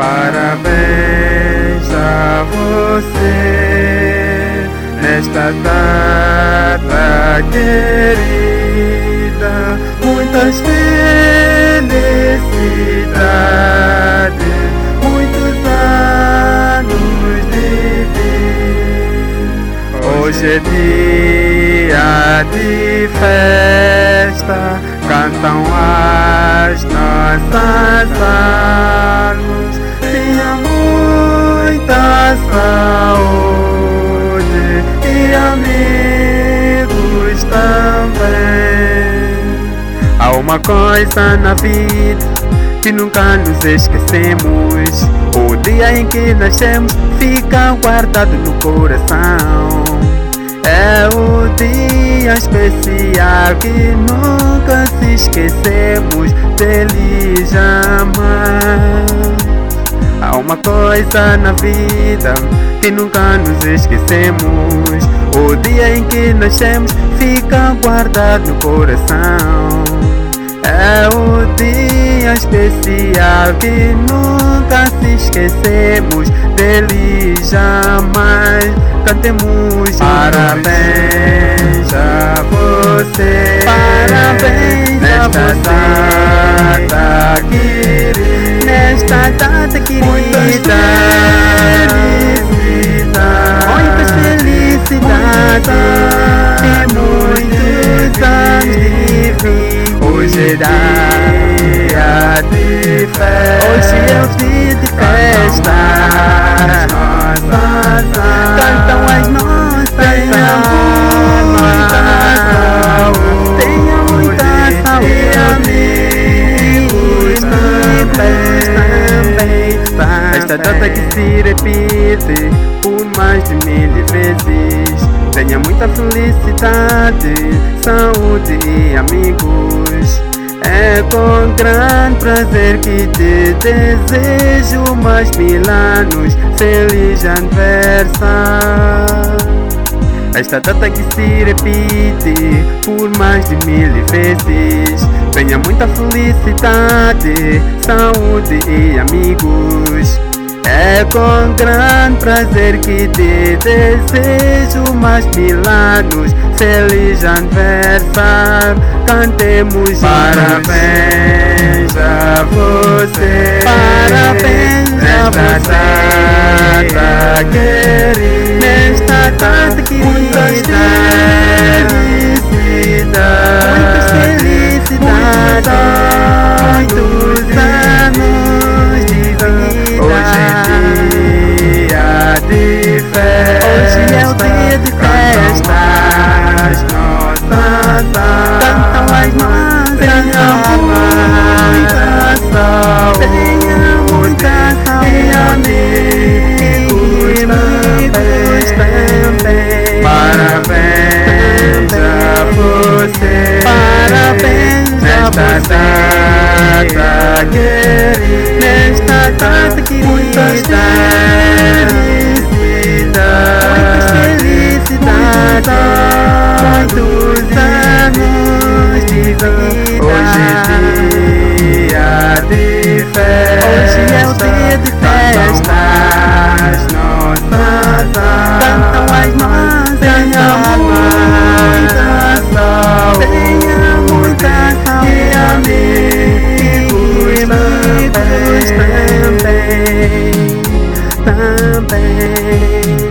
Parabéns a você nesta data querida, muitas felicidades, muitos anos de vida. Hoje é dia de festa, cantam as nossas almas. Tenha muita saúde e amigos também. Há uma coisa na vida que nunca nos esquecemos: o dia em que nascemos fica guardado no coração. É o dia especial que nunca se esquecemos dele jamais. Há uma coisa na vida que nunca nos esquecemos: o dia em que nascemos fica guardado no coração. É o dia especial que nunca se esquecemos dele jamais. Cantemos parabéns a você, parabéns a você nesta data querida, nesta data querida. Muitas felicidades e muitos anos de vida. Hoje é dia de festa, hoje é o dia de festa. Cantam as nossas almas. Tenha muita saúde e amigos também. Esta data que se repite por mais de 1000 vezes. Tenha muita felicidade, saúde e amigos. É com grande prazer que te desejo mais 1000 anos, feliz aniversário. Esta data que se repite por mais de 1000 vezes. Tenha muita felicidade, saúde e amigos. É com grande prazer que te desejo mais 1000 anos, feliz aniversário. Cantemos parabéns a você, parabéns a você nesta querida, nesta data querida. Muitas felicidades, muitos anos de vida. Hoje é dia de festa, hoje é o dia de festa. As nossas cantam as nossas. Tenha muita saúde, tenha muita saúde e amigos também. Parabéns a você, parabéns nesta data querida, nesta data querida. Muitas felicidades, muitos anos de vida. Hoje é dia de festa, hoje é o dia de festa. As nossas cantam as nossas. Tenha muita saúde, tenha muita saúde e amigos também.